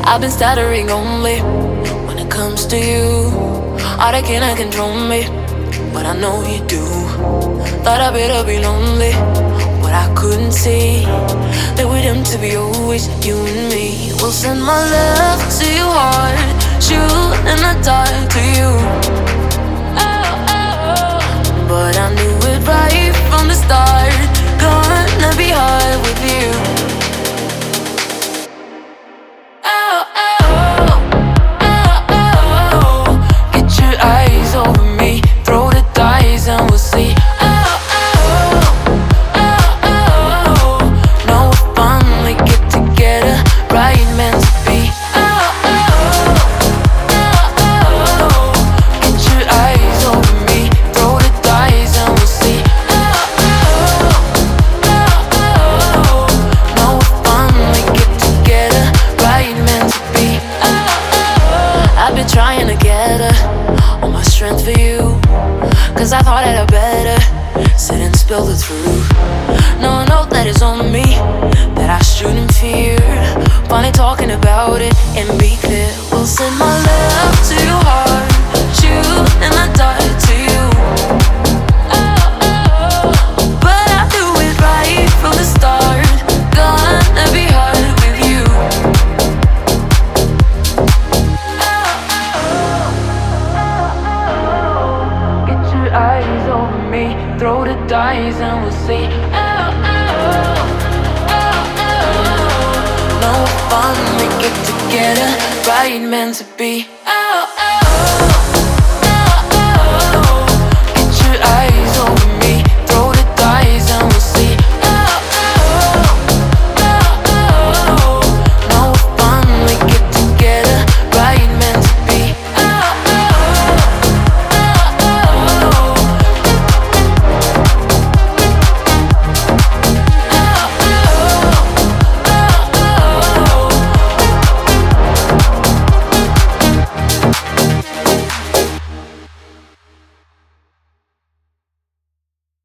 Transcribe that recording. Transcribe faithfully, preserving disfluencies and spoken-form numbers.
I've been stuttering only when it comes to you. All that cannot control me, but I know you do. Thought I better be lonely, but I couldn't see that we're doomed to be always you and me. We'll send my love to your heart, shoot in the dark to you. But I knew it right from the start, gonna be hard with you. Oh, oh, oh, oh, get your eyes over me, throw the dice and we'll see. Oh, oh, oh, oh, know we'll finally get together, right meant to be. Oh, oh, oh, oh, get your eyes over me, throw the dice and we'll see. Oh, oh, oh, oh, know we'll finally get together, right meant to be. Oh, oh, I've been trying to gather all my strength for you, cause I thought that I better sit and spill the truth. No, I know that it's on me, that I shouldn't fear. Finally talking about it and be clear. We'll send my love to your heart, shoot in the dark to you. Oh, oh, but I do it right from the start, gonna be hard with you. Oh, oh, get your eyes over me, throw the dice and we'll see. Oh, oh, oh, oh, no fun we get together, right meant to be.